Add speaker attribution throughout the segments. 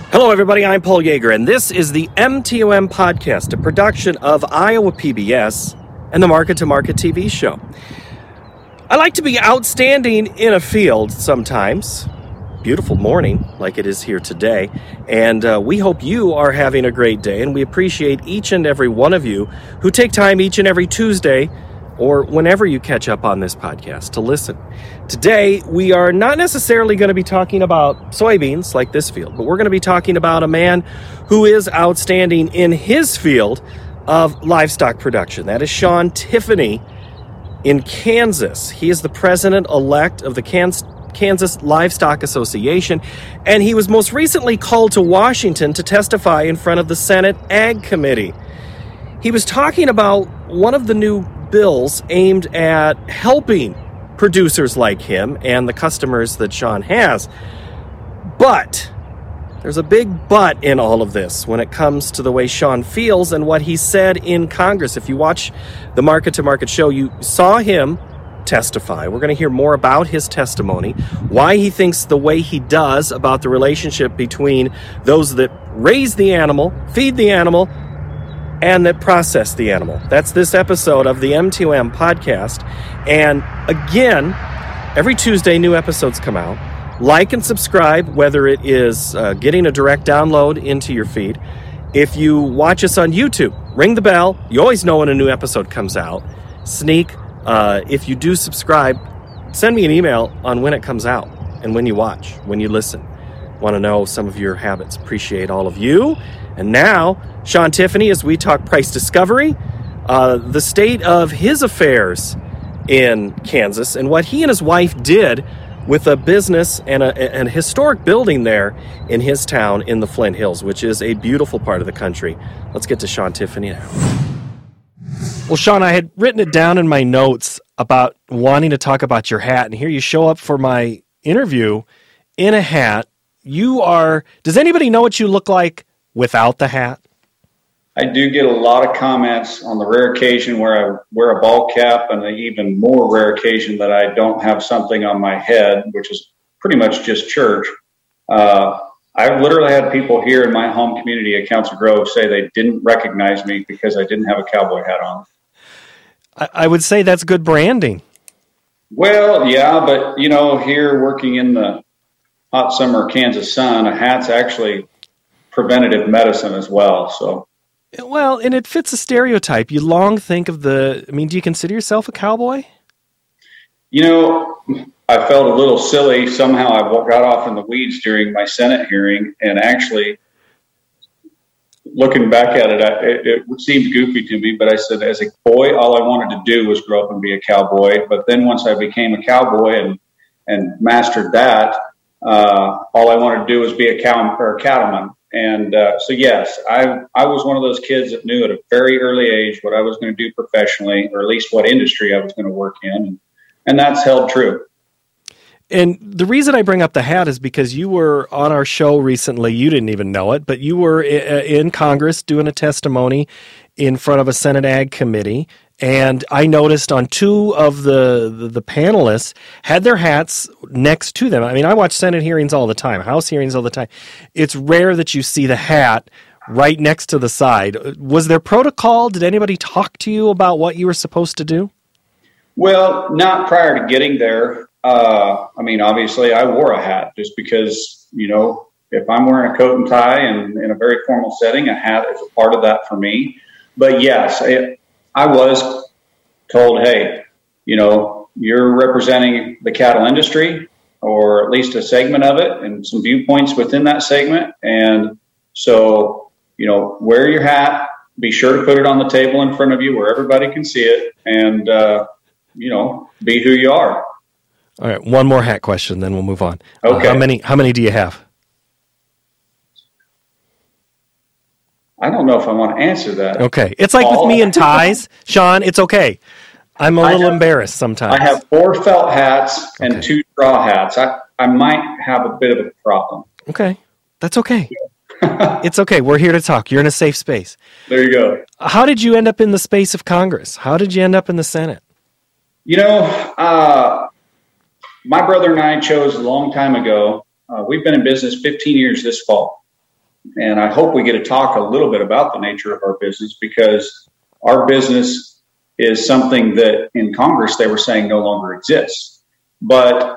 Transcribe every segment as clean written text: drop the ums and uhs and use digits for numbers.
Speaker 1: Hello, everybody. I'm Paul Yeager, and this is the MTOM Podcast, a production of Iowa PBS and the Market to Market TV show. I like to be outstanding in a field sometimes. Beautiful morning, like it is here today, and we hope you are having a great day, and we appreciate each and every one of you who take time each and every Tuesday or whenever you catch up on this podcast to listen. Today, we are not necessarily going to be talking about soybeans like this field, but we're going to be talking about a man who is outstanding in his field of livestock production. That is Sean Tiffany in Kansas. He is the president-elect of the Kansas Livestock Association, and he was most recently called to Washington to testify in front of the Senate Ag Committee. He was talking about one of the new bills aimed at helping producers like him and the customers that Sean has. But there's a big but in all of this when it comes to the way Sean feels and what he said in Congress. If you watch the Market to Market show, you saw him testify. We're going to hear more about his testimony, why he thinks the way he does about the relationship between those that raise the animal, feed the animal, and that process the animal. That's this episode of the M2M podcast. And again, every Tuesday, new episodes come out. Like and subscribe, whether it is getting a direct download into your feed. If you watch us on YouTube, ring the bell. You always know when a new episode comes out. Sneak. If you do subscribe, send me an email on when it comes out and when you watch, when you listen. Want to know some of your habits. Appreciate all of you. And now, Sean Tiffany, as we talk price discovery, the state of his affairs in Kansas, and what he and his wife did with a business and an historic building there in his town in the Flint Hills, which is a beautiful part of the country. Let's get to Sean Tiffany now. Well, Sean, I had written it down in my notes about wanting to talk about your hat, and here you show up for my interview in a hat. Does anybody know what you look like without the hat?
Speaker 2: I do get a lot of comments on the rare occasion where I wear a ball cap, and the even more rare occasion that I don't have something on my head, which is pretty much just church. I've literally had people here in my home community at Council Grove say they didn't recognize me because I didn't have a cowboy hat on.
Speaker 1: I would say that's good branding.
Speaker 2: Well, yeah, but here working in the hot summer Kansas sun, a hat's actually preventative medicine as well. So,
Speaker 1: well, and it fits a stereotype. You long think of do you consider yourself a cowboy?
Speaker 2: I felt a little silly. Somehow I got off in the weeds during my Senate hearing, and actually looking back at it, it seemed goofy to me, but I said, as a boy, all I wanted to do was grow up and be a cowboy. But then once I became a cowboy and mastered that, all I wanted to do was be a cattleman. And so, yes, I was one of those kids that knew at a very early age what I was going to do professionally, or at least what industry I was going to work in. And that's held true.
Speaker 1: And the reason I bring up the hat is because you were on our show recently. You didn't even know it, but you were in Congress doing a testimony in front of a Senate Ag Committee. And I noticed on two of the panelists had their hats next to them. I mean, I watch Senate hearings all the time, House hearings all the time. It's rare that you see the hat right next to the side. Was there protocol? Did anybody talk to you about what you were supposed to do?
Speaker 2: Well, not prior to getting there. Obviously I wore a hat just because, if I'm wearing a coat and tie and in a very formal setting, a hat is a part of that for me. But yes, I was told, hey, you're representing the cattle industry, or at least a segment of it, and some viewpoints within that segment. And so, wear your hat, be sure to put it on the table in front of you where everybody can see it, and, be who you are.
Speaker 1: All right, one more hat question, then we'll move on.
Speaker 2: Okay.
Speaker 1: How many do you have?
Speaker 2: I don't know if I want to answer that.
Speaker 1: Okay. It's like with me and ties, Sean, it's okay. I'm a little embarrassed sometimes.
Speaker 2: I have 4 felt hats and 2 straw hats. I might have a bit of a problem.
Speaker 1: Okay. That's okay. It's okay. We're here to talk. You're in a safe space.
Speaker 2: There you go.
Speaker 1: How did you end up in the space of Congress? How did you end up in the Senate?
Speaker 2: My brother and I chose a long time ago. We've been in business 15 years this fall. and I hope we get to talk a little bit about the nature of our business, because our business is something that in Congress they were saying no longer exists. But,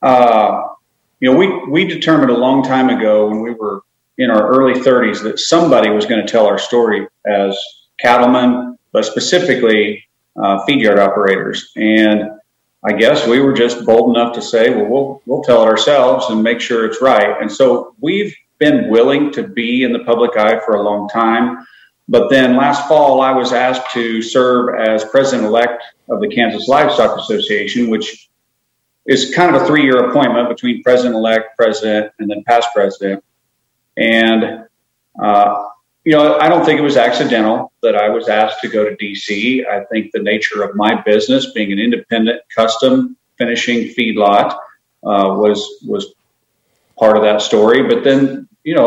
Speaker 2: we determined a long time ago when we were in our early 30s that somebody was going to tell our story as cattlemen, but specifically feed yard operators. And I guess we were just bold enough to say, well, we'll tell it ourselves and make sure it's right. And so we've been willing to be in the public eye for a long time. But then last fall, I was asked to serve as president-elect of the Kansas Livestock Association, which is kind of a 3-year appointment between president-elect, president, and then past president. And, I don't think it was accidental that I was asked to go to D.C. I think the nature of my business, being an independent custom finishing feedlot, was part of that story. But then,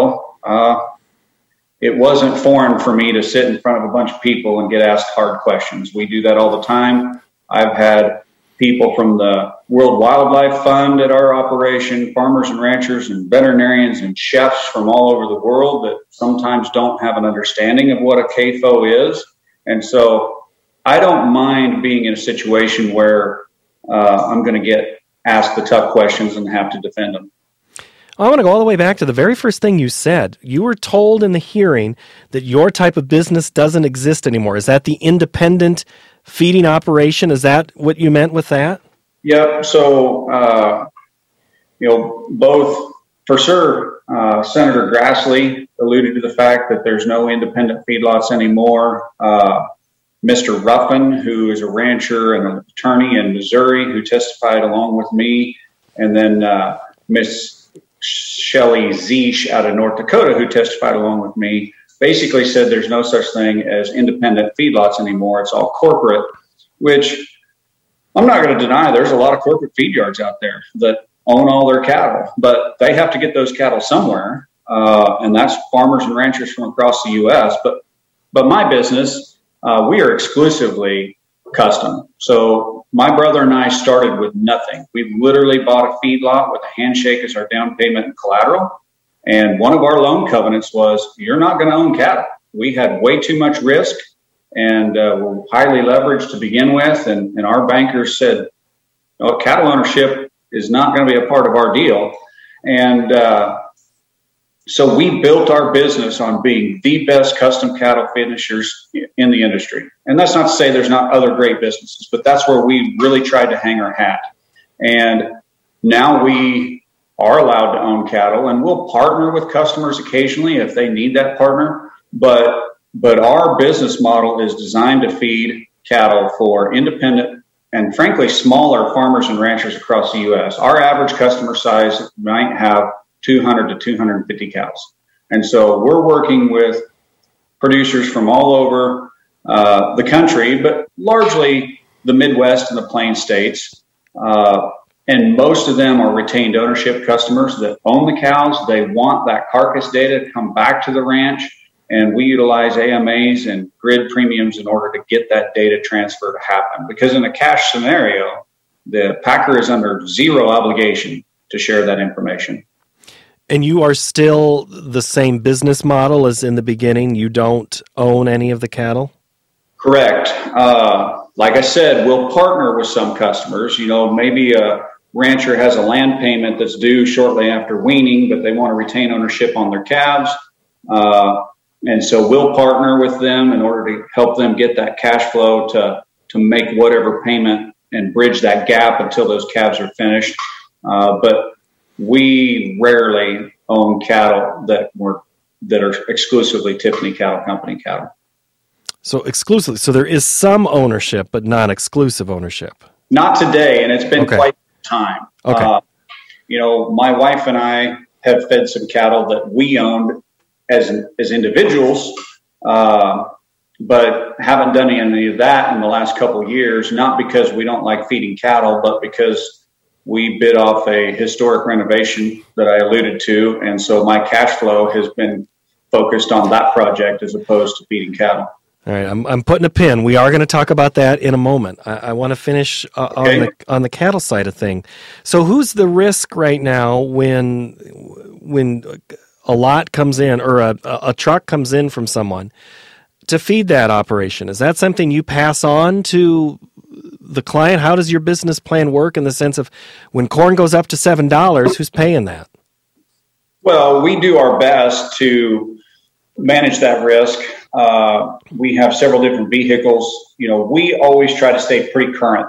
Speaker 2: it wasn't foreign for me to sit in front of a bunch of people and get asked hard questions. We do that all the time. I've had people from the World Wildlife Fund at our operation, farmers and ranchers and veterinarians and chefs from all over the world that sometimes don't have an understanding of what a CAFO is. And so I don't mind being in a situation where I'm going to get asked the tough questions and have to defend them.
Speaker 1: I want to go all the way back to the very first thing you said. You were told in the hearing that your type of business doesn't exist anymore. Is that the independent feeding operation? Is that what you meant with that?
Speaker 2: Yep. So, both for sure, Senator Grassley alluded to the fact that there's no independent feedlots anymore. Mr. Ruffin, who is a rancher and an attorney in Missouri, who testified along with me, and then Miss Shelley Zeesh out of North Dakota, who testified along with me, basically said there's no such thing as independent feedlots anymore. It's all corporate, which I'm not going to deny. There's a lot of corporate feed yards out there that own all their cattle, but they have to get those cattle somewhere, and that's farmers and ranchers from across the U.S. But my business, we are exclusively custom. So my brother and I started with nothing. We literally bought a feedlot with a handshake as our down payment and collateral. And one of our loan covenants was, you're not going to own cattle. We had way too much risk and were highly leveraged to begin with. And our bankers said, cattle ownership is not going to be a part of our deal. And so we built our business on being the best custom cattle finishers in the industry. And that's not to say there's not other great businesses, but that's where we really tried to hang our hat. And now we are allowed to own cattle, and we'll partner with customers occasionally if they need that partner. But our business model is designed to feed cattle for independent and frankly smaller farmers and ranchers across the U.S. Our average customer size might have 200 to 250 cows. And so we're working with producers from all over the country, but largely the Midwest and the Plain states. And most of them are retained ownership customers that own the cows. They want that carcass data to come back to the ranch. And we utilize AMAs and grid premiums in order to get that data transfer to happen. Because in a cash scenario, the packer is under zero obligation to share that information.
Speaker 1: And you are still the same business model as in the beginning? You don't own any of the cattle?
Speaker 2: Correct. Like I said, we'll partner with some customers. Maybe a rancher has a land payment that's due shortly after weaning, but they want to retain ownership on their calves. And so we'll partner with them in order to help them get that cash flow to make whatever payment and bridge that gap until those calves are finished. But we rarely own cattle that are exclusively Tiffany Cattle Company cattle.
Speaker 1: So exclusively. So there is some ownership, but not exclusive ownership.
Speaker 2: Not today, and it's been quite some time.
Speaker 1: Okay.
Speaker 2: My wife and I have fed some cattle that we owned as individuals, but haven't done any of that in the last couple of years, not because we don't like feeding cattle, but because we bid off a historic renovation that I alluded to. And so my cash flow has been focused on that project as opposed to feeding cattle.
Speaker 1: All right, I'm putting a pin. We are going to talk about that in a moment. I want to finish on the cattle side of thing. So who's the risk right now when a lot comes in, or a truck comes in from someone to feed that operation, is that something you pass on to the client? How does your business plan work in the sense of when corn goes up to $7, who's paying that?
Speaker 2: Well, we do our best to manage that risk. We have several different vehicles. We always try to stay pretty current.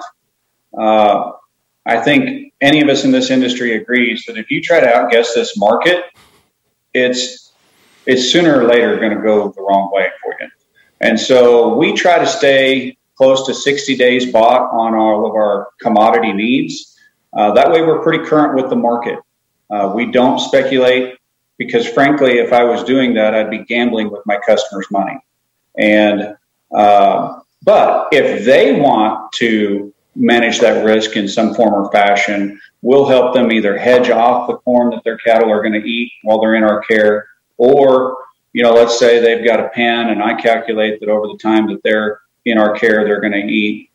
Speaker 2: I think any of us in this industry agrees that if you try to outguess this market, it's sooner or later going to go the wrong way for you. And so we try to stay close to 60 days bought on all of our commodity needs. That way we're pretty current with the market. We don't speculate because, frankly, if I was doing that, I'd be gambling with my customers' money. And but if they want to manage that risk in some form or fashion, we'll help them either hedge off the corn that their cattle are going to eat while they're in our care, or, let's say they've got a pen and I calculate that over the time that they're in our care, they're going to eat,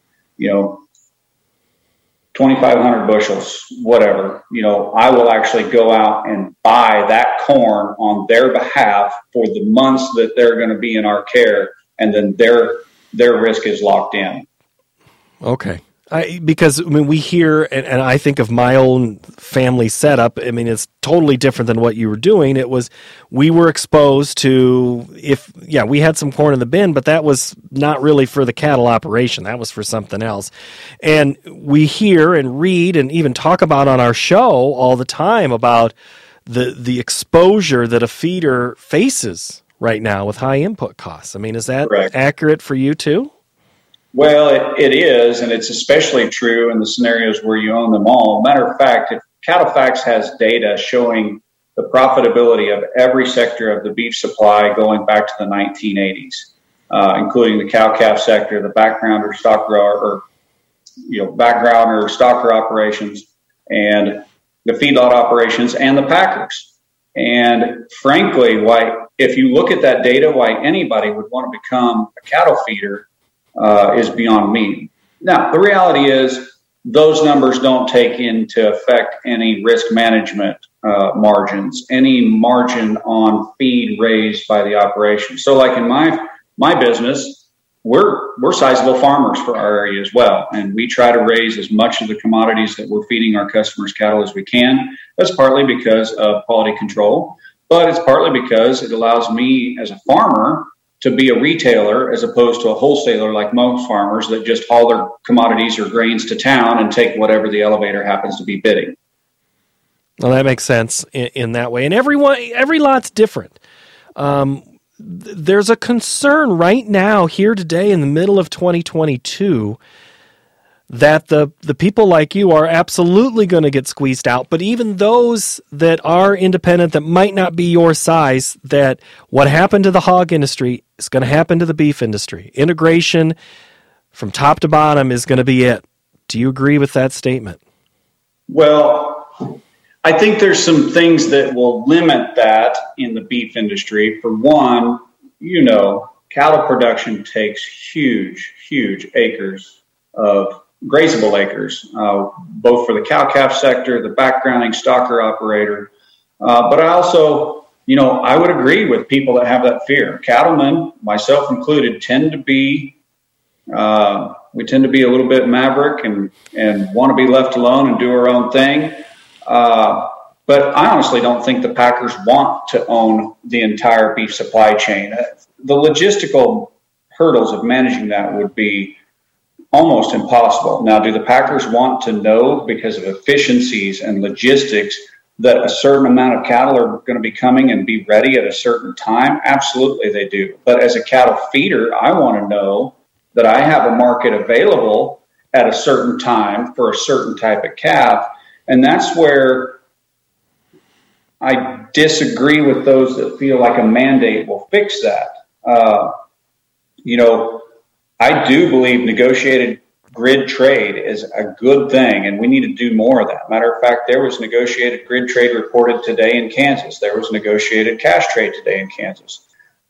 Speaker 2: 2,500 bushels, whatever. I will actually go out and buy that corn on their behalf for the months that they're going to be in our care, and then their risk is locked in.
Speaker 1: Okay. Because we hear, and I think of my own family setup, it's totally different than what you were doing. We were exposed to, we had some corn in the bin, but that was not really for the cattle operation. That was for something else. And we hear and read and even talk about on our show all the time about the exposure that a feeder faces right now with high input costs. Is that
Speaker 2: correct?
Speaker 1: Accurate for you too?
Speaker 2: Well, it is, and it's especially true in the scenarios where you own them all. Matter of fact, if CattleFax has data showing the profitability of every sector of the beef supply going back to the 1980s, including the cow-calf sector, the background or stock grower, background or stocker operations, and the feedlot operations, and the packers. And frankly, if you look at that data, why anybody would want to become a cattle feeder is beyond me. Now, the reality is those numbers don't take into effect any risk management margins, any margin on feed raised by the operation. So like in my business, we're sizable farmers for our area as well. And we try to raise as much of the commodities that we're feeding our customers' cattle as we can. That's partly because of quality control, but it's partly because it allows me as a farmer to be a retailer as opposed to a wholesaler like most farmers that just haul their commodities or grains to town and take whatever the elevator happens to be bidding.
Speaker 1: Well, that makes sense in that way. And every lot's different. There's a concern right now here today in the middle of 2022 that the people like you are absolutely going to get squeezed out. But even those that are independent, that might not be your size, that what happened to the hog industry is going to happen to the beef industry. Integration from top to bottom is going to be it. Do you agree with that statement?
Speaker 2: Well, I think there's some things that will limit that in the beef industry. For one, cattle production takes huge acres of grazable acres, both for the cow-calf sector, the backgrounding stocker operator. But I also, I would agree with people that have that fear. Cattlemen, myself included, tend to be a little bit maverick and want to be left alone and do our own thing. But I honestly don't think the packers want to own the entire beef supply chain. The logistical hurdles of managing that would be almost impossible. Now, do the packers want to know, because of efficiencies and logistics, that a certain amount of cattle are going to be coming and be ready at a certain time? Absolutely they do. But as a cattle feeder, I want to know that I have a market available at a certain time for a certain type of calf. And that's where I disagree with those that feel like a mandate will fix that. I do believe negotiated grid trade is a good thing, and we need to do more of that. Matter of fact, there was negotiated grid trade reported today in Kansas. There was negotiated cash trade today in Kansas.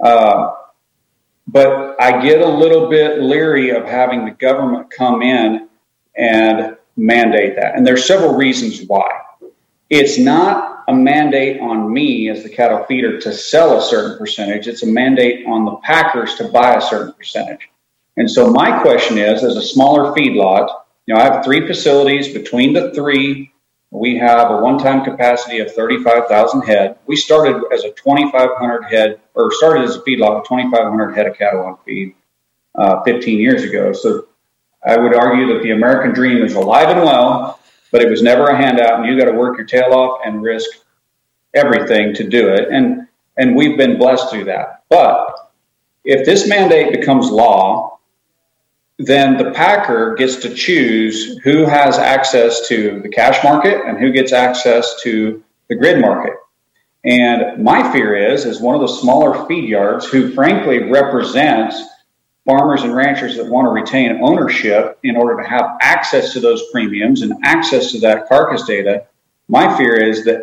Speaker 2: But I get a little bit leery of having the government come in and mandate that. And there's several reasons why. It's not a mandate on me as the cattle feeder to sell a certain percentage. It's a mandate on the packers to buy a certain percentage. And so my question is, as a smaller feedlot, I have 3 facilities. Between the 3, we have a one-time capacity of 35,000 head. We started as a 2,500 head, or started as a feedlot with 2,500 head of cattle on feed 15 years ago. So I would argue that the American dream is alive and well, but it was never a handout, and you got to work your tail off and risk everything to do it. And we've been blessed through that. But if this mandate becomes law, then the packer gets to choose who has access to the cash market and who gets access to the grid market. And my fear is, as one of the smaller feed yards who frankly represents farmers and ranchers that want to retain ownership in order to have access to those premiums and access to that carcass data, my fear is that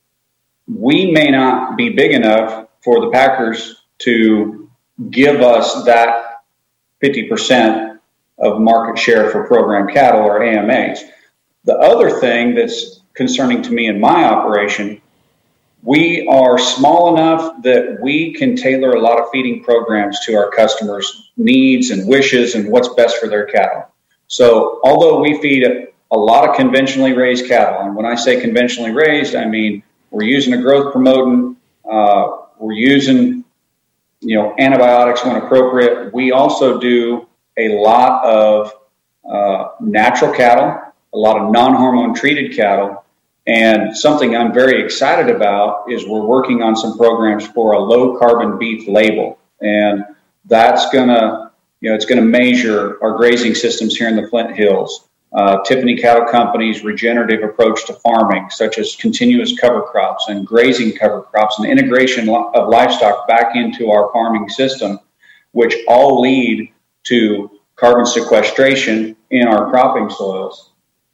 Speaker 2: we may not be big enough for the packers to give us that 50% of market share for program cattle or AMAs. The other thing that's concerning to me in my operation, we are small enough that we can tailor a lot of feeding programs to our customers' needs and wishes and what's best for their cattle. So although we feed a lot of conventionally raised cattle, and when I say conventionally raised, I mean we're using a growth promotant, we're using antibiotics when appropriate. We also do a lot of natural cattle, a lot of non-hormone treated cattle. And something I'm very excited about is we're working on some programs for a low carbon beef label. And that's gonna, it's gonna measure our grazing systems here in the Flint Hills. Tiffany Cattle Company's regenerative approach to farming, such as continuous cover crops and grazing cover crops and integration of livestock back into our farming system, which all lead to carbon sequestration in our cropping soils.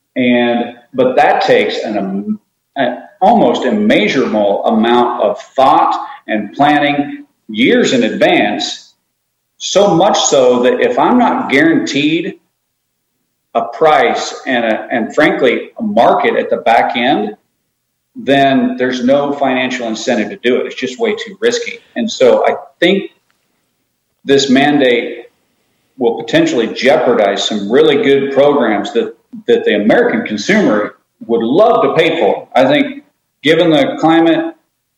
Speaker 2: But that takes an almost immeasurable amount of thought and planning years in advance, so much so that if I'm not guaranteed a price and frankly a market at the back end, then there's no financial incentive to do it. It's just way too risky. And so I think this mandate will potentially jeopardize some really good programs that the American consumer would love to pay for. I think given the climate,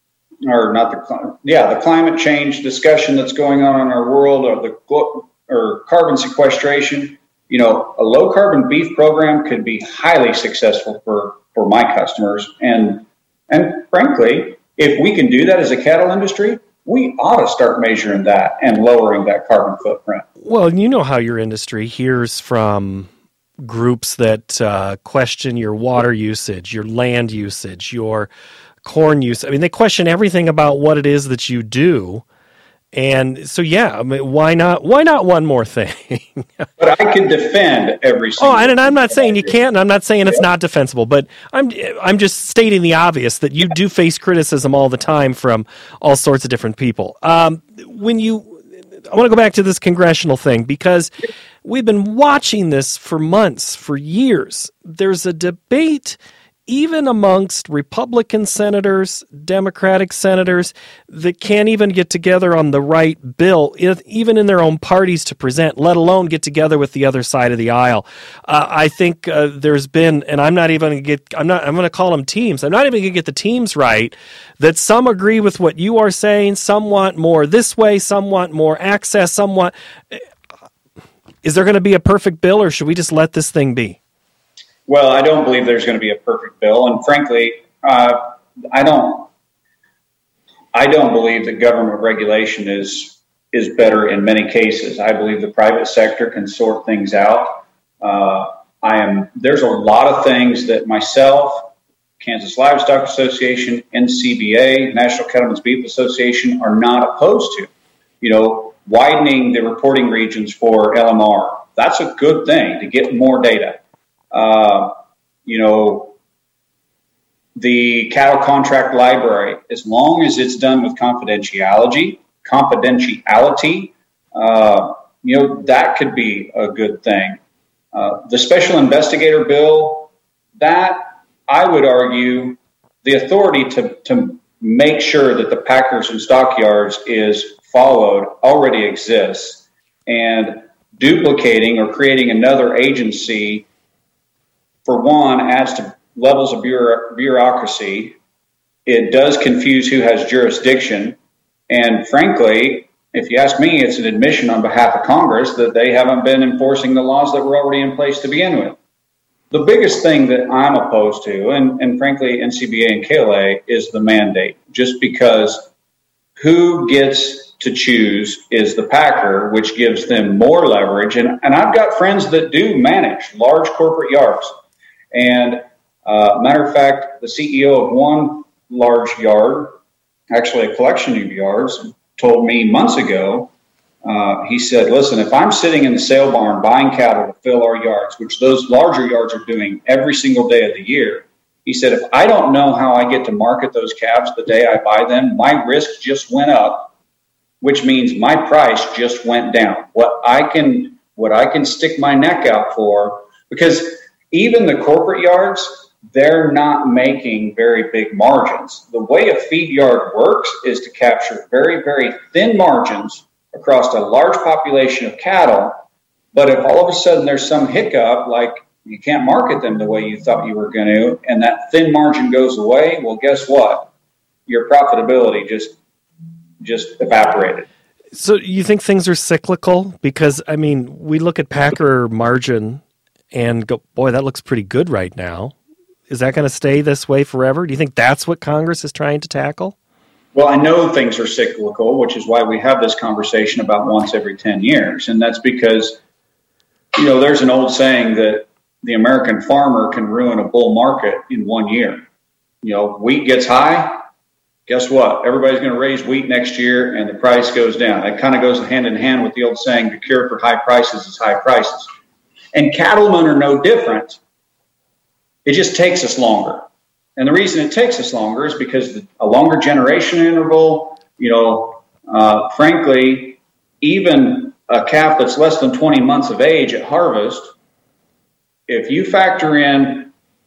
Speaker 2: the climate change discussion that's going on in our world, or carbon sequestration, a low carbon beef program could be highly successful for my customers. And frankly, if we can do that as a cattle industry, we ought to start measuring that and lowering that carbon footprint.
Speaker 1: Well, you know how your industry hears from groups that question your water usage, your land usage, your corn use. I mean, they question everything about what it is that you do. And so, why not one more thing?
Speaker 2: But I can defend every single
Speaker 1: and I'm not saying you can't, and I'm not saying it's not defensible, but I'm just stating the obvious that you do face criticism all the time from all sorts of different people. I want to go back to this congressional thing because we've been watching this for months, for years. There's a debate even amongst Republican senators, Democratic senators, that can't even get together on the right bill, even in their own parties to present, let alone get together with the other side of the aisle. I think there's been, and I'm going to call them teams. I'm not even going to get the teams right, that some agree with what you are saying, some want more this way, some want more access, some want... Is there going to be a perfect bill, or should we just let this thing be?
Speaker 2: Well, I don't believe there's going to be a perfect bill, and frankly, I don't believe that government regulation is better in many cases. I believe the private sector can sort things out. There's a lot of things that myself, Kansas Livestock Association, NCBA, National Cattlemen's Beef Association, are not opposed to. Widening the reporting regions for LMR. That's a good thing to get more data. The cattle contract library, as long as it's done with confidentiality, that could be a good thing. The special investigator bill, that I would argue the authority to make sure that the packers and stockyards is followed already exists, and duplicating or creating another agency, for one, adds to levels of bureaucracy. It does confuse who has jurisdiction. And frankly, if you ask me, it's an admission on behalf of Congress that they haven't been enforcing the laws that were already in place to begin with. The biggest thing that I'm opposed to, and frankly, NCBA and KLA, is the mandate, just because who gets to choose is the packer, which gives them more leverage. And I've got friends that do manage large corporate yards. And matter of fact, the CEO of one large yard, actually a collection of yards, told me months ago, he said, listen, if I'm sitting in the sale barn buying cattle to fill our yards, which those larger yards are doing every single day of the year, he said, if I don't know how I get to market those calves the day I buy them, my risk just went up, which means my price just went down. What I can stick my neck out for, because even the corporate yards, they're not making very big margins. The way a feed yard works is to capture very, very thin margins across a large population of cattle. But if all of a sudden there's some hiccup, like you can't market them the way you thought you were going to, and that thin margin goes away, well, guess what? Your profitability just evaporated.
Speaker 1: So you think things are cyclical? Because, I mean, we look at packer margin and go, boy, that looks pretty good right now. Is that going to stay this way forever? Do you think that's what Congress is trying to tackle?
Speaker 2: Well, I know things are cyclical, which is why we have this conversation about once every 10 years. And that's because, there's an old saying that the American farmer can ruin a bull market in 1 year. Wheat gets high. Guess what? Everybody's going to raise wheat next year and the price goes down. It kind of goes hand in hand with the old saying, the cure for high prices is high prices. And cattlemen are no different. It just takes us longer. And the reason it takes us longer is because a longer generation interval, frankly, even a calf that's less than 20 months of age at harvest, if you factor in,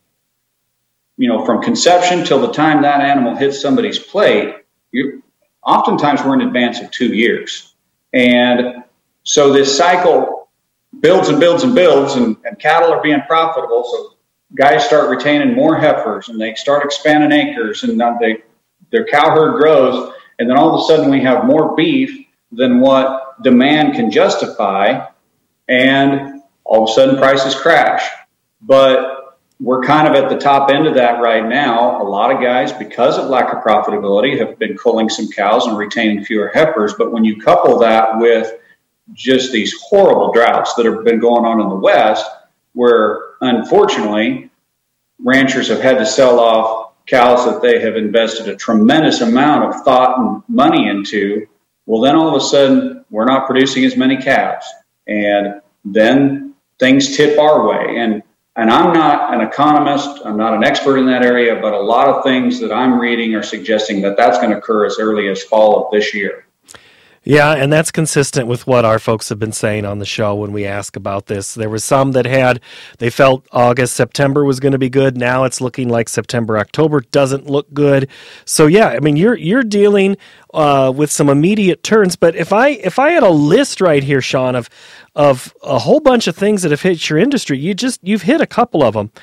Speaker 2: from conception till the time that animal hits somebody's plate, oftentimes we're in advance of 2 years. And so this cycle builds and builds and builds, and cattle are being profitable. So guys start retaining more heifers and they start expanding acres, and their cow herd grows. And then all of a sudden we have more beef than what demand can justify. And all of a sudden prices crash. But we're kind of at the top end of that right now. A lot of guys, because of lack of profitability, have been culling some cows and retaining fewer heifers. But when you couple that with just these horrible droughts that have been going on in the West, where unfortunately ranchers have had to sell off cows that they have invested a tremendous amount of thought and money into, well, then all of a sudden we're not producing as many calves. And then things tip our way. And I'm not an economist, I'm not an expert in that area, but a lot of things that I'm reading are suggesting that that's going to occur as early as fall of this year.
Speaker 1: Yeah, and that's consistent with what our folks have been saying on the show when we ask about this. There was some that they felt August, September was going to be good. Now it's looking like September, October doesn't look good. So yeah, I mean, you're dealing with some immediate turns. But if I had a list right here, Sean, of a whole bunch of things that have hit your industry, you've hit a couple of them.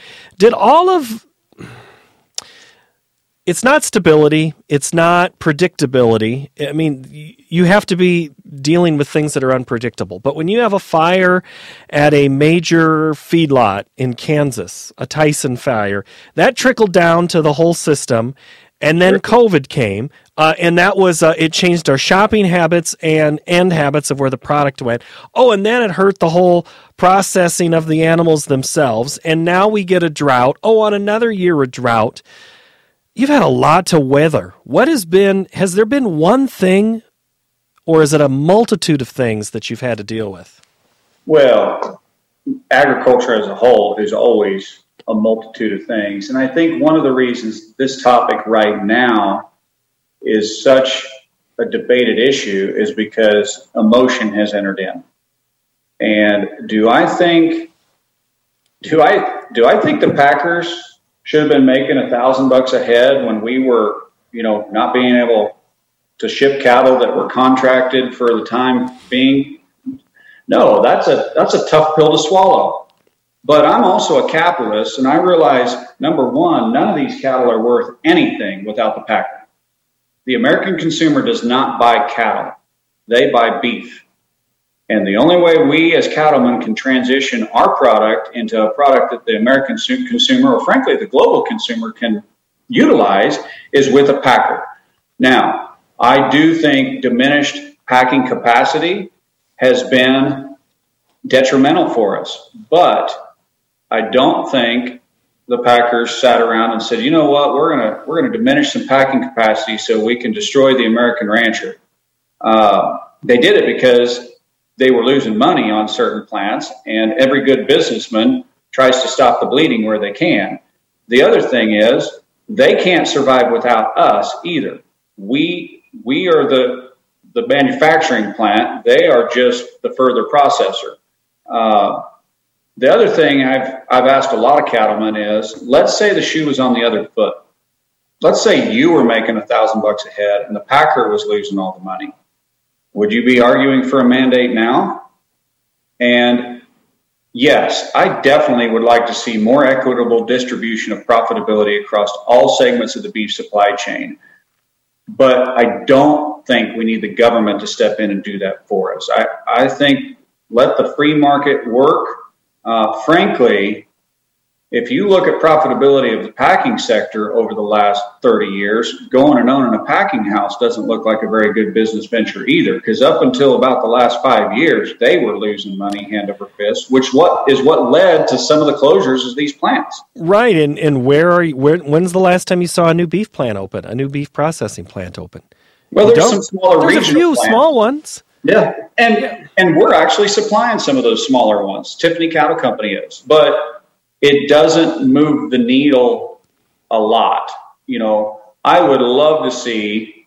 Speaker 1: It's not stability. It's not predictability. I mean, you have to be dealing with things that are unpredictable. But when you have a fire at a major feedlot in Kansas, a Tyson fire, that trickled down to the whole system. And then COVID came, and that was it changed our shopping habits and end habits of where the product went. Oh, and then it hurt the whole processing of the animals themselves. And now we get a drought. Oh, on another year of drought. You've had a lot to weather. Has there been one thing, or is it a multitude of things that you've had to deal with?
Speaker 2: Well, agriculture as a whole is always a multitude of things. And I think one of the reasons this topic right now is such a debated issue is because emotion has entered in. And do I think the Packers should have been making $1,000 a head when we were, not being able to ship cattle that were contracted for the time being. No, that's a tough pill to swallow. But I'm also a capitalist, and I realize, number one, none of these cattle are worth anything without the packer. The American consumer does not buy cattle. They buy beef. And the only way we as cattlemen can transition our product into a product that the American consumer, or frankly the global consumer, can utilize is with a packer. Now, I do think diminished packing capacity has been detrimental for us, but I don't think the packers sat around and said, you know what, we're going to diminish some packing capacity so we can destroy the American rancher. They did it because they were losing money on certain plants, and every good businessman tries to stop the bleeding where they can. The other thing is they can't survive without us either. We are the manufacturing plant. They are just the further processor. The other thing I've asked a lot of cattlemen is, let's say the shoe was on the other foot. Let's say you were making $1,000 a head and the packer was losing all the money. Would you be arguing for a mandate now? And yes, I definitely would like to see more equitable distribution of profitability across all segments of the beef supply chain. But I don't think we need the government to step in and do that for us. I think let the free market work. Frankly, if you look at profitability of the packing sector over the last 30 years, going and owning a packing house doesn't look like a very good business venture either, because up until about the last 5 years, they were losing money hand over fist, which is what led to some of the closures of these plants.
Speaker 1: Right, and when's the last time you saw a new beef plant open, a new beef processing plant open?
Speaker 2: Well, there's some smaller regional
Speaker 1: plants. There's a few small ones.
Speaker 2: Yeah, and we're actually supplying some of those smaller ones. Tiffany Cattle Company is, but it doesn't move the needle a lot. I would love to see,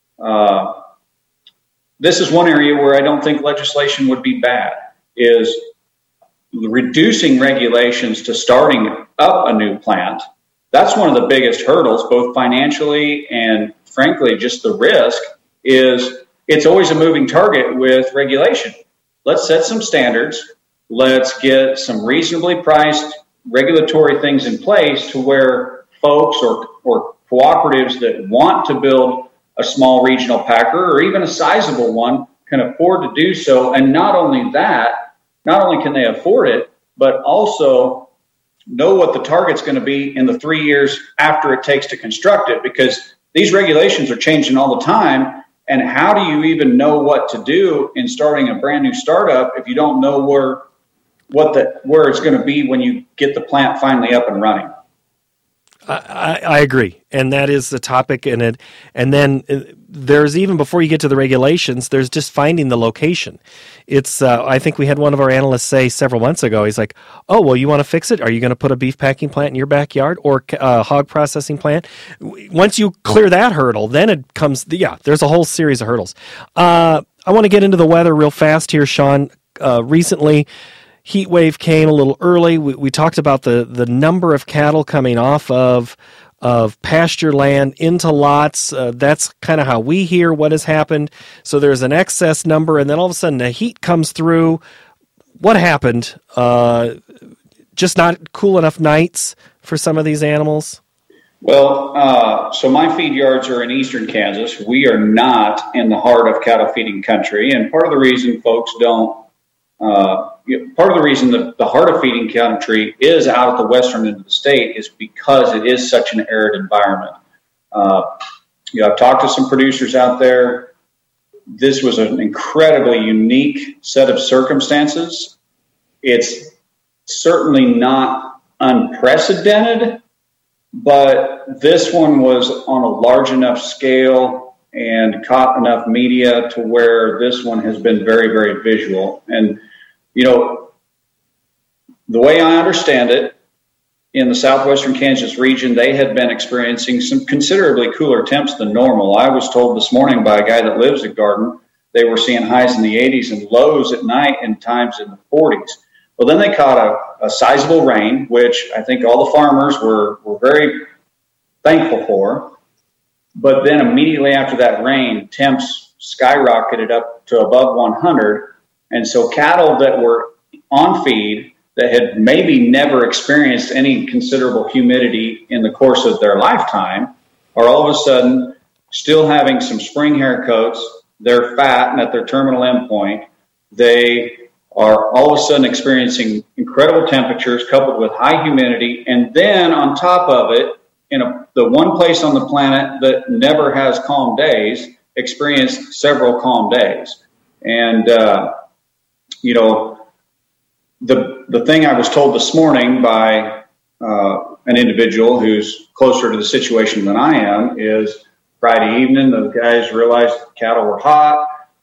Speaker 2: this is one area where I don't think legislation would be bad, is reducing regulations to starting up a new plant. That's one of the biggest hurdles, both financially and frankly, just the risk is it's always a moving target with regulation. Let's set some standards. Let's get some reasonably priced regulatory things in place to where folks or cooperatives that want to build a small regional packer or even a sizable one can afford to do so. And not only can they afford it, but also know what the target's going to be in the 3 years after it takes to construct it, because these regulations are changing all the time. And how do you even know what to do in starting a brand new startup if you don't know where it's going to be when you get the plant finally up and running?
Speaker 1: I agree, and that is the topic. And then there's, even before you get to the regulations, there's just finding the location. It's I think we had one of our analysts say several months ago, he's like, oh, well, you want to fix it? Are you going to put a beef packing plant in your backyard or a hog processing plant? Once you clear that hurdle, then it comes, there's a whole series of hurdles. I want to get into the weather real fast here, Sean. Recently, heat wave came a little early. We talked about the number of cattle coming off of pasture land into lots. That's kind of how we hear what has happened. So there's an excess number, and then all of a sudden the heat comes through. What happened? Just not cool enough nights for some of these animals?
Speaker 2: Well, so my feed yards are in eastern Kansas. We are not in the heart of cattle feeding country, and part of the reason folks don't part of the reason that the heart of feeding country is out at the western end of the state is because it is such an arid environment. I've talked to some producers out there. This was an incredibly unique set of circumstances. It's certainly not unprecedented, but this one was on a large enough scale and caught enough media to where this one has been very, very visual. And the way I understand it, in the southwestern Kansas region, they had been experiencing some considerably cooler temps than normal. I was told this morning by a guy that lives at Garden, they were seeing highs in the 80s and lows at night and times in the 40s. Well, then they caught a sizable rain, which I think all the farmers were very thankful for. But then immediately after that rain, temps skyrocketed up to above 100. And so cattle that were on feed that had maybe never experienced any considerable humidity in the course of their lifetime are all of a sudden still having some spring hair coats. They're fat and at their terminal endpoint. They are all of a sudden experiencing incredible temperatures coupled with high humidity. And then on top of it, in the one place on the planet that never has calm days, experienced several calm days. And, the thing I was told this morning by an individual who's closer to the situation than I am is Friday evening, the guys realized cattle were hot,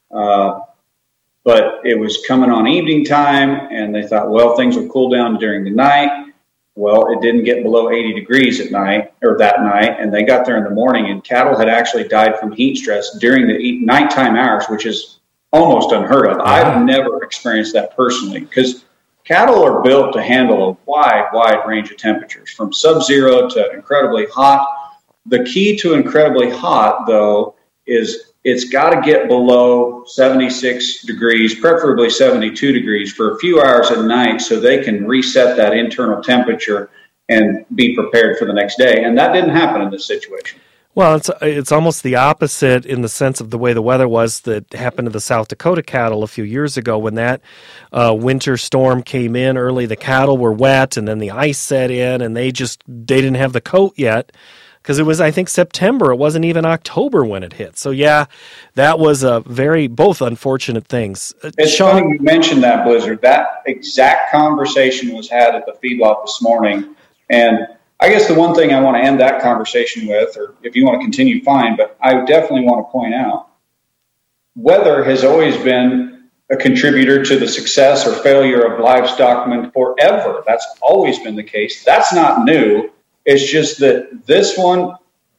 Speaker 2: but it was coming on evening time, and they thought, well, things will cool down during the night. Well, it didn't get below 80 degrees that night, and they got there in the morning, and cattle had actually died from heat stress during the nighttime hours, which is almost unheard of. I've never experienced that personally, because cattle are built to handle a wide range of temperatures, from sub-zero to incredibly hot. The key to incredibly hot, though, is it's got to get below 76 degrees, preferably 72 degrees for a few hours at night so they can reset that internal temperature and be prepared for the next day. And that didn't happen in this situation.
Speaker 1: Well, it's almost the opposite in the sense of the way the weather was that happened to the South Dakota cattle a few years ago when that winter storm came in early. The cattle were wet, and then the ice set in, and they didn't have the coat yet because it was, I think, September. It wasn't even October when it hit. So, yeah, that was both unfortunate things.
Speaker 2: It's funny you mentioned that, Blizzard. That exact conversation was had at the feedlot this morning, and I guess the one thing I want to end that conversation with, or if you want to continue, fine, but I definitely want to point out, weather has always been a contributor to the success or failure of livestockmen forever. That's always been the case. That's not new. It's just that this one,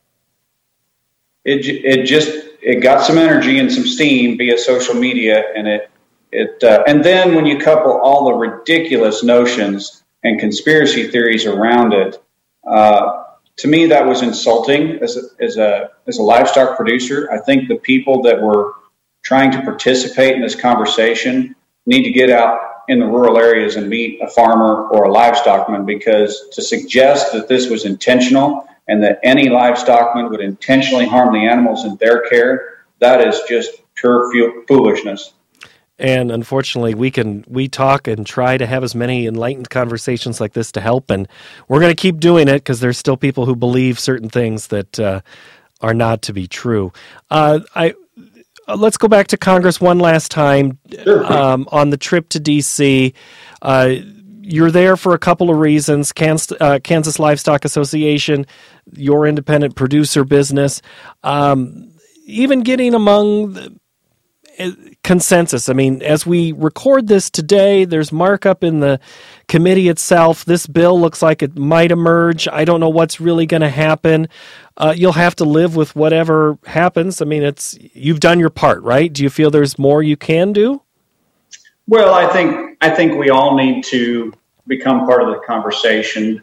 Speaker 2: it got some energy and some steam via social media, and and then when you couple all the ridiculous notions and conspiracy theories around it, to me, that was insulting as a livestock producer. I think the people that were trying to participate in this conversation need to get out in the rural areas and meet a farmer or a livestockman, because to suggest that this was intentional and that any livestockman would intentionally harm the animals in their care, that is just pure foolishness.
Speaker 1: And unfortunately, we talk and try to have as many enlightened conversations like this to help, and we're going to keep doing it because there's still people who believe certain things that are not to be true. Let's go back to Congress one last time.
Speaker 2: Sure.
Speaker 1: On the trip to D.C. You're there for a couple of reasons. Kansas Livestock Association, your independent producer business, even getting among the consensus. I mean, as we record this today, there's markup in the committee itself. This bill looks like it might emerge. I don't know what's really going to happen. You'll have to live with whatever happens. I mean, you've done your part, right? Do you feel there's more you can do?
Speaker 2: Well, I think we all need to become part of the conversation.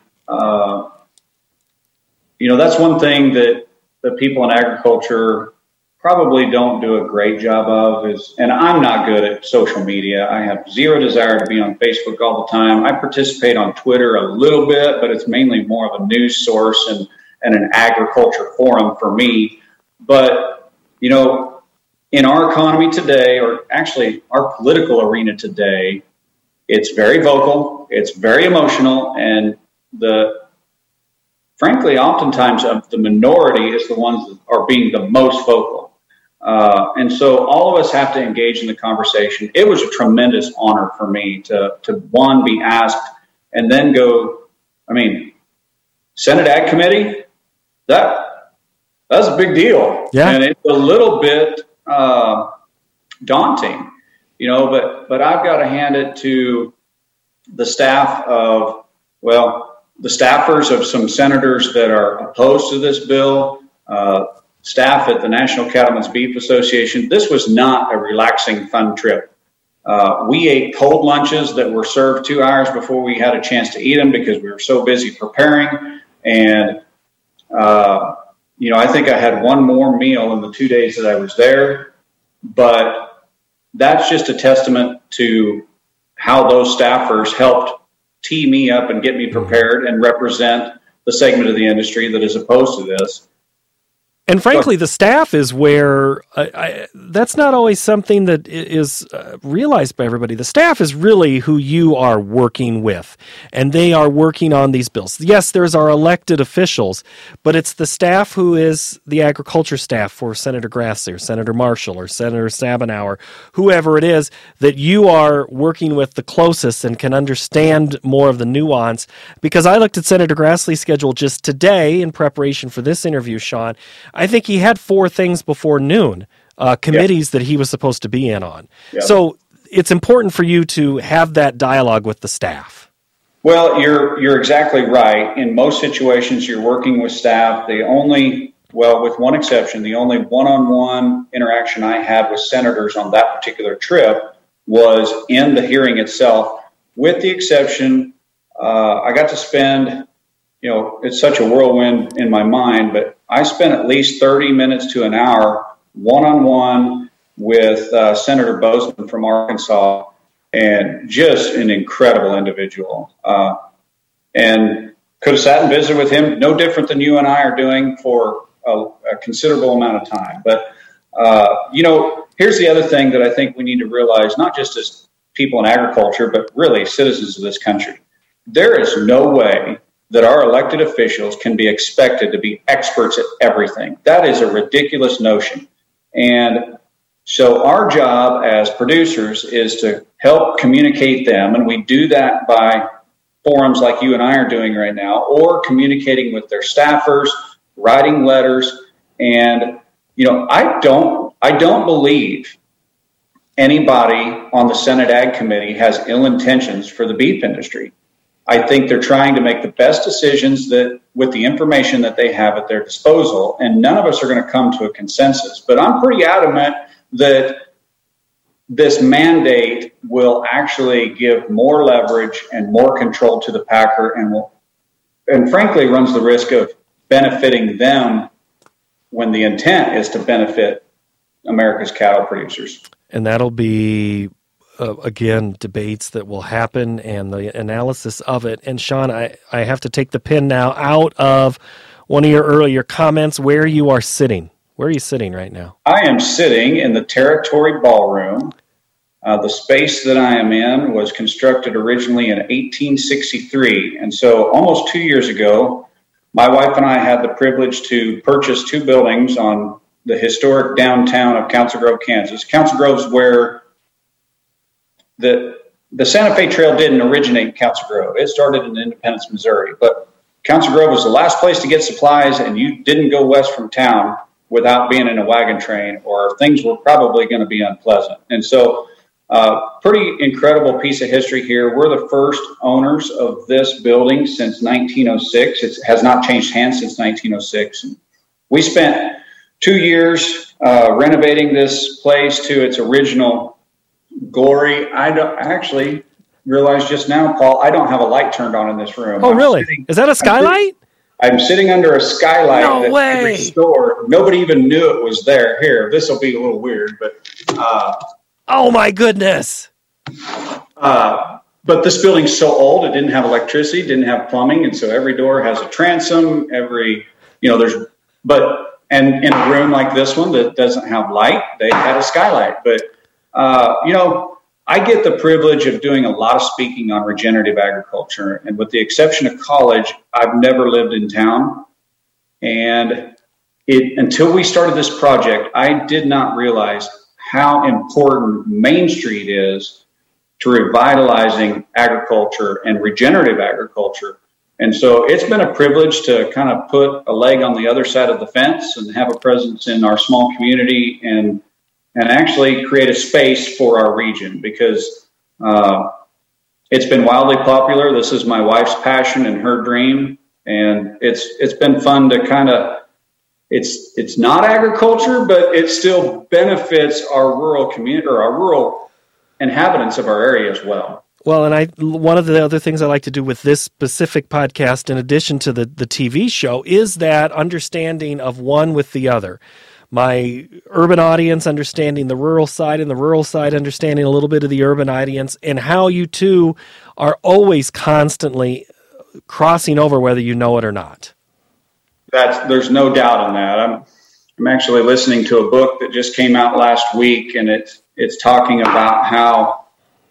Speaker 2: That's one thing that the people in agriculture probably don't do a great job of and I'm not good at social media. I have zero desire to be on Facebook all the time. I participate on Twitter a little bit, but it's mainly more of a news source and an agriculture forum for me. But, in our economy today, or actually our political arena today, it's very vocal, it's very emotional, and frankly, oftentimes the minority is the ones that are being the most vocal. And so all of us have to engage in the conversation. It was a tremendous honor for me to one, be asked, and then go, Senate Ag Committee, that's a big deal.
Speaker 1: Yeah.
Speaker 2: And it's a little bit daunting, but I've got to hand it to the staff the staffers of some senators that are opposed to this bill, staff at the National Cattlemen's Beef Association. This was not a relaxing, fun trip. We ate cold lunches that were served 2 hours before we had a chance to eat them because we were so busy preparing. And, I think I had one more meal in the 2 days that I was there. But that's just a testament to how those staffers helped tee me up and get me prepared and represent the segment of the industry that is opposed to this.
Speaker 1: And frankly, the staff is where that's not always something that is realized by everybody. The staff is really who you are working with, and they are working on these bills. Yes, there's our elected officials, but it's the staff who is the agriculture staff for Senator Grassley or Senator Marshall or Senator Stabenow, whoever it is, that you are working with the closest and can understand more of the nuance. Because I looked at Senator Grassley's schedule just today in preparation for this interview, Sean. I think he had 4 things before noon, committees that he was supposed to be in on. Yep. So it's important for you to have that dialogue with the staff.
Speaker 2: Well, you're exactly right. In most situations, you're working with staff. With one exception, the only one-on-one interaction I had with senators on that particular trip was in the hearing itself. With the exception, I got to spend, it's such a whirlwind in my mind, but I spent at least 30 minutes to an hour one-on-one with Senator Bozeman from Arkansas, and just an incredible individual. And could have sat and visited with him, no different than you and I are doing for a considerable amount of time. But, here's the other thing that I think we need to realize, not just as people in agriculture, but really citizens of this country. There is no way that our elected officials can be expected to be experts at everything. That is a ridiculous notion. And so our job as producers is to help communicate them, and we do that by forums like you and I are doing right now, or communicating with their staffers, writing letters. And, I don't believe anybody on the Senate Ag Committee has ill intentions for the beef industry. I think they're trying to make the best decisions that with the information that they have at their disposal, and none of us are going to come to a consensus. But I'm pretty adamant that this mandate will actually give more leverage and more control to the packer, and frankly runs the risk of benefiting them when the intent is to benefit America's cattle producers.
Speaker 1: And that'll be again, debates that will happen and the analysis of it. And Sean, I have to take the pin now out of one of your earlier comments where you are sitting. Where are you sitting right now?
Speaker 2: I am sitting in the Territory Ballroom. The space that I am in was constructed originally in 1863. And so almost 2 years ago, my wife and I had the privilege to purchase 2 buildings on the historic downtown of Council Grove, Kansas. Council Grove is where the Santa Fe Trail didn't originate in Council Grove. It started in Independence, Missouri. But Council Grove was the last place to get supplies, and you didn't go west from town without being in a wagon train, or things were probably going to be unpleasant. And so pretty incredible piece of history here. We're the first owners of this building since 1906. It has not changed hands since 1906. And we spent 2 years renovating this place to its original glory. I don't actually realize just now, Paul, I don't have a light turned on in this room.
Speaker 1: Oh, really? Is that a skylight?
Speaker 2: I'm sitting under a skylight.
Speaker 1: No way.
Speaker 2: Every store, nobody even knew it was there. Here, this will be a little weird, but
Speaker 1: oh my goodness.
Speaker 2: But this building's so old, it didn't have electricity, didn't have plumbing, and so every door has a transom. And in a room like this one that doesn't have light, they had a skylight. But I get the privilege of doing a lot of speaking on regenerative agriculture. And with the exception of college, I've never lived in town. And until we started this project, I did not realize how important Main Street is to revitalizing agriculture and regenerative agriculture. And so it's been a privilege to kind of put a leg on the other side of the fence and have a presence in our small community and actually create a space for our region, because it's been wildly popular. This is my wife's passion and her dream. And it's been fun to kind of, it's not agriculture, but it still benefits our rural community or our rural inhabitants of our area as well.
Speaker 1: Well, and one of the other things I like to do with this specific podcast, in addition to the TV show, is that understanding of one with the other. My urban audience understanding the rural side, and the rural side understanding a little bit of the urban audience, and how you two are always constantly crossing over whether you know it or not.
Speaker 2: There's no doubt on that. I'm actually listening to a book that just came out last week, and it's talking about how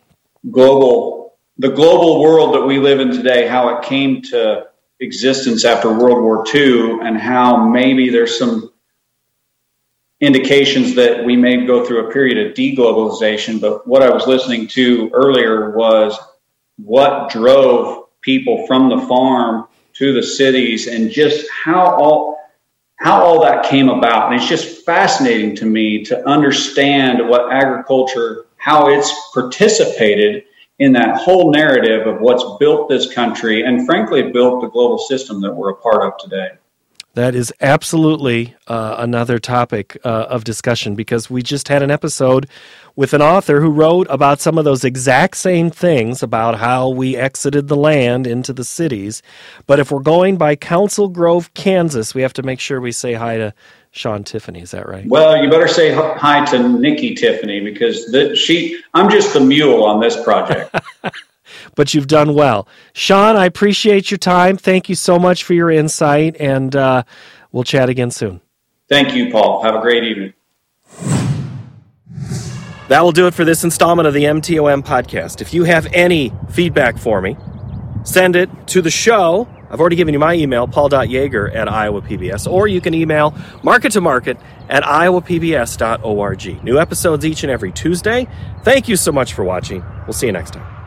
Speaker 2: the global world that we live in today, how it came to existence after World War II, and how maybe there's some indications that we may go through a period of deglobalization. But what I was listening to earlier was what drove people from the farm to the cities, and just how all that came about. And it's just fascinating to me to understand what agriculture, how it's participated in that whole narrative of what's built this country and frankly built the global system that we're a part of today.
Speaker 1: That is absolutely another topic of discussion, because we just had an episode with an author who wrote about some of those exact same things about how we exited the land into the cities. But if we're going by Council Grove, Kansas, we have to make sure we say hi to Sean Tiffany. Is that right?
Speaker 2: Well, you better say hi to Nikki Tiffany, because I'm just the mule on this project.
Speaker 1: But you've done well. Sean, I appreciate your time. Thank you so much for your insight, and we'll chat again soon.
Speaker 2: Thank you, Paul. Have a great evening.
Speaker 1: That will do it for this installment of the MTOM podcast. If you have any feedback for me, send it to the show. I've already given you my email, paul.yeager@iowapbs, or you can email markettomarket@iowapbs.org. New episodes each and every Tuesday. Thank you so much for watching. We'll see you next time.